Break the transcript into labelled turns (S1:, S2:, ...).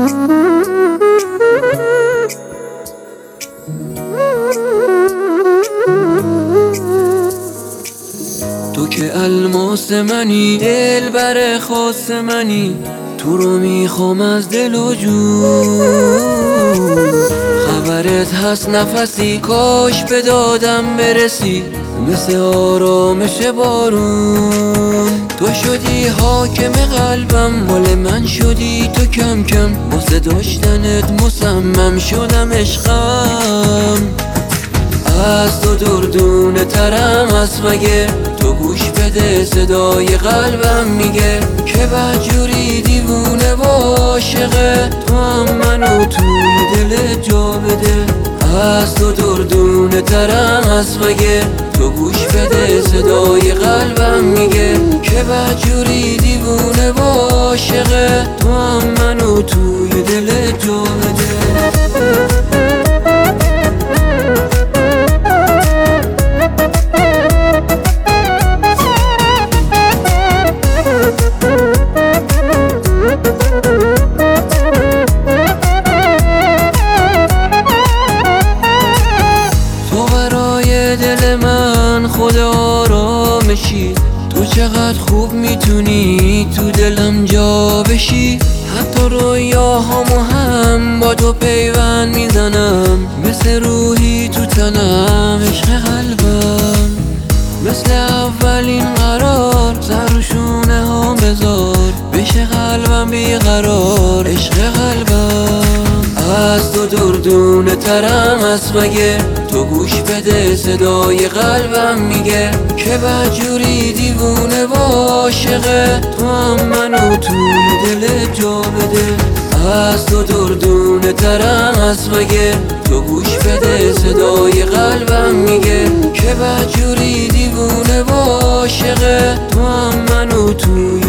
S1: تو که الماس منی، دلبر خاص منی، تو رو میخوام از دل و جون. خبرت هست نفسی، کاش به دادم برسی، مثل آرامش بارون. تو شدی حاکم قلبم، مال من شدی تو کم کم، واسه داشتنت مصمم شدم عشقم. از تو دردونه ترم هست مگه، تو گوش بده صدای قلبم میگه که بدجوری دیوونه و عاشقه، تو هم منو توی دلت جا بده. از تو دردونه ترم هست مگه، تو گوش بده صدای قلبم میگه که بدجوری دیوونه و عاشقه، تو هم منو توی دلت جا بده. دل من خود آرامشی، تو چقدر خوب میتونی تو دلم جا بشی. حتی رویاهامو هم با تو پیوند میزنم، مثل روحی تو تنم عشق قلبم. مثل اولین قرار سر و شونه ها بذار، بشه قلبم بیقرار عشق قلبم. از تو دردونه ترم هست مگه، تو گوش بده صدای قلبم میگه که بدجوری دیوونه و عاشقه، تو هم منو توی دلت جا بده. از تو دردونه ترم هست مگه، تو گوش بده صدای قلبم میگه که بدجوری دیوونه و عاشقه، تو هم منو توی